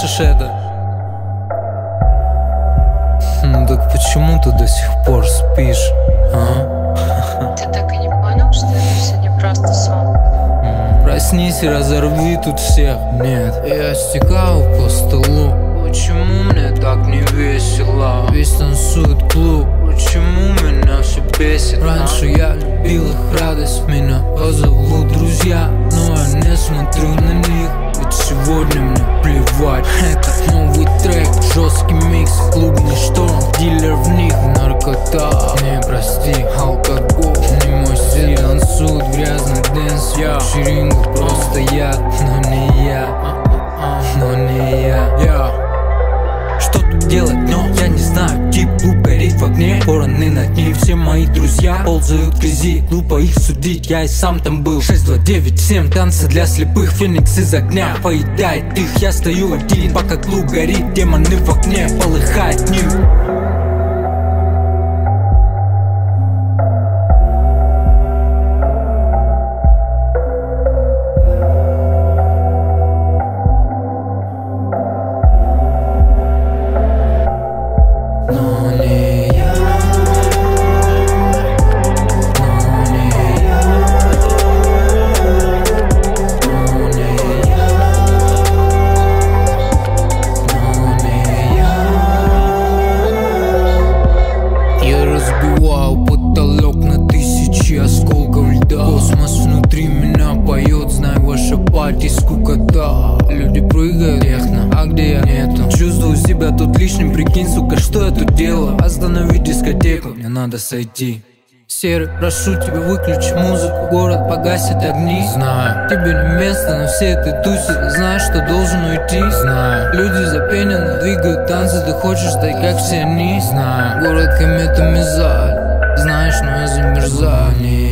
Слышишь это? Ну так почему ты до сих пор спишь, а? Ты так и не понял, что это все не просто сон? Проснись и разорви тут всех. Нет, я стекаю по столу. Почему мне так не весело? Весь танцует клуб. Почему меня все бесит? Раньше я любил их радость, меня позовут друзья, но я не смотрю на них, ведь сегодня мне плевать. Это новый трек, жесткий микс, клубный шторм, дилер в них, наркота. Не прости, алкоголь, не мой стиль. Танцуют в грязный дэнс, вечеринка просто яд, но не я, но не я. Что тут делать, но я не знаю. Тип клуб горит в огне, вороны над ней. Все мои друзья ползают в грязи. Глупо их судить, я и сам там был. 6, 2, 9, 7, танцы для слепых. Феникс из огня поедает их. Я стою один, пока клуб горит. Демоны в окне, полыхает ним. Потолок на тысячи осколков льда. Космос внутри меня поет, знай, ваша пати скукота. Люди прыгают, техно, а где я? Нету. Чувствую себя тут лишним, прикинь, сука, что я тут делаю? Останови дискотеку, мне надо сойти. Серый, прошу тебя, выключи музыку. Город погасит огни. Знаю, тебе не место на всей этой тусе. Знаешь, что должен уйти. Знаю, люди запенены, двигают танцы. Ты хочешь стать как все они. Знаю, город кометами заль. Знаешь, но я замерзаю.